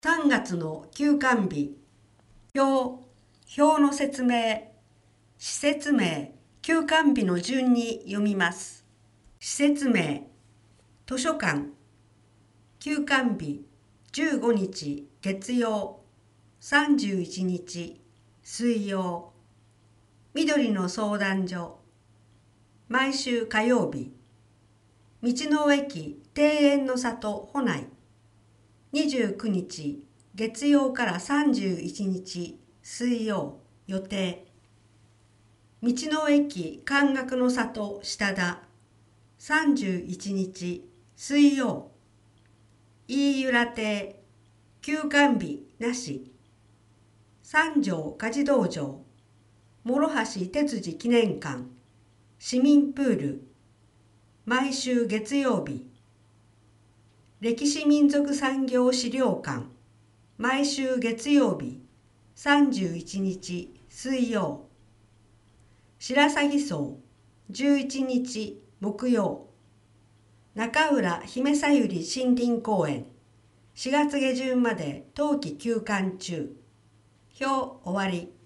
3月の休館日。表の説明。施設名、休館日の順に読みます。施設名、図書館。休館日、15日月曜、31日水曜。緑の相談所。毎週火曜日。道の駅庭園の里保内。29日月曜から31日水曜予定。道の駅漢学の里下田。31日水曜。飯浦亭休館日なし。三条家事道場。諸橋哲司記念館。市民プール。毎週月曜日。歴史民族産業資料館。毎週月曜日。31日水曜。白鷺荘。11日木曜。中浦姫さゆり森林公園。4月下旬まで冬季休館中。表終わり。